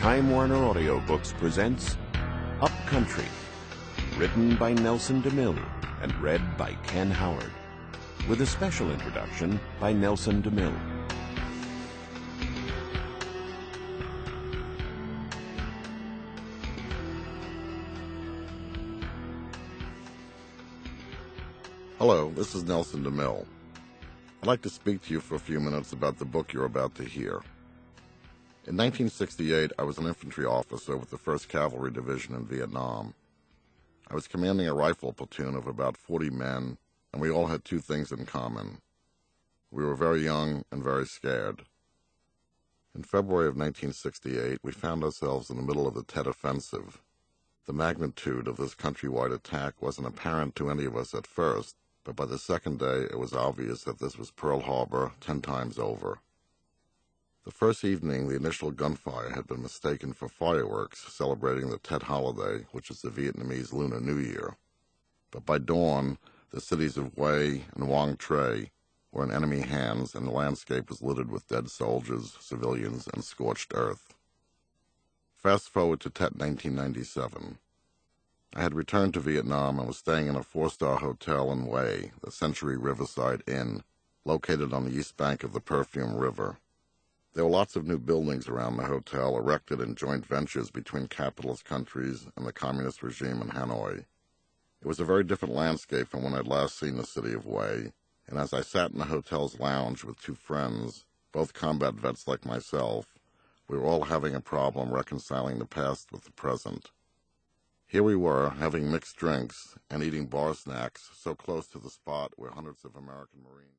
Time Warner Audiobooks presents Up Country, written by Nelson DeMille and read by Ken Howard, with a special introduction by Nelson DeMille. Hello, this is Nelson DeMille. I'd like to speak to you for a few minutes about the book you're about to hear. In 1968, I was an infantry officer with the 1st Cavalry Division in Vietnam. I was commanding a rifle platoon of about 40 men, and we all had two things in common. We were very young and very scared. In February of 1968, we found ourselves in the middle of the Tet Offensive. The magnitude of this countrywide attack wasn't apparent to any of us at first, but by the second day it was obvious that this was Pearl Harbor 10 times over. The first evening, the initial gunfire had been mistaken for fireworks celebrating the Tet holiday, which is the Vietnamese Lunar New Year. But by dawn, the cities of Hue and Quang Tri were in enemy hands, and the landscape was littered with dead soldiers, civilians, and scorched earth. Fast forward to Tet 1997. I had returned to Vietnam and was staying in a 4-star hotel in Hue, the Century Riverside Inn, located on the east bank of the Perfume River. There were lots of new buildings around the hotel erected in joint ventures between capitalist countries and the communist regime in Hanoi. It was a very different landscape from when I'd last seen the city of Hue, and as I sat in the hotel's lounge with two friends, both combat vets like myself, we were all having a problem reconciling the past with the present. Here we were, having mixed drinks and eating bar snacks so close to the spot where hundreds of American Marines